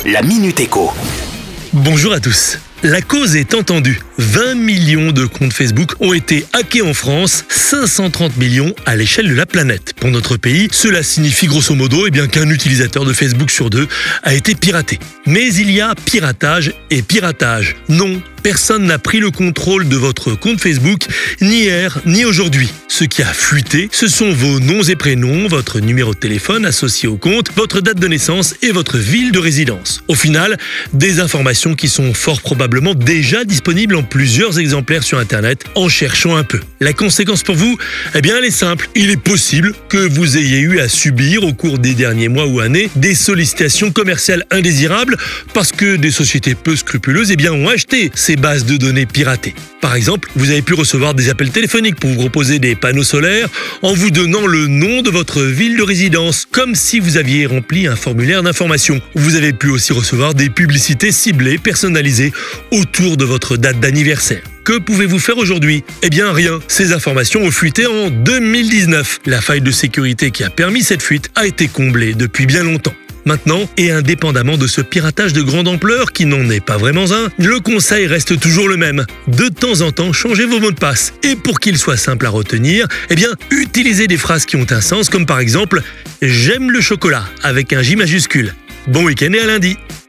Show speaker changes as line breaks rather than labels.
la Minute Éco.
Bonjour à tous. La cause est entendue. 20 millions de comptes Facebook ont été hackés en France, 530 millions à l'échelle de la planète. Pour notre pays, cela signifie grosso modo qu'un utilisateur de Facebook sur 2 a été piraté. Mais il y a piratage et piratage. Non, personne n'a pris le contrôle de votre compte Facebook, ni hier, ni aujourd'hui. Ce qui a fuité, ce sont vos noms et prénoms, votre numéro de téléphone associé au compte, votre date de naissance et votre ville de résidence. Au final, des informations qui sont fort probablement déjà disponibles en plusieurs exemplaires sur Internet en cherchant un peu. La conséquence pour vous, elle est simple. Il est possible que vous ayez eu à subir au cours des derniers mois ou années des sollicitations commerciales indésirables parce que des sociétés peu scrupuleuses ont acheté ces bases de données piratées. Par exemple, vous avez pu recevoir des appels téléphoniques pour vous proposer des panneaux solaires en vous donnant le nom de votre ville de résidence, comme si vous aviez rempli un formulaire d'information. Vous avez pu aussi recevoir des publicités ciblées, personnalisées autour de votre date d'anniversaire. Que pouvez-vous faire aujourd'hui ? Rien. Ces informations ont fuité en 2019. La faille de sécurité qui a permis cette fuite a été comblée depuis bien longtemps. Maintenant, et indépendamment de ce piratage de grande ampleur qui n'en est pas vraiment un, le conseil reste toujours le même. De temps en temps, changez vos mots de passe. Et pour qu'ils soient simples à retenir, utilisez des phrases qui ont un sens, comme par exemple « J'aime le chocolat » avec un J majuscule. Bon week-end et à lundi.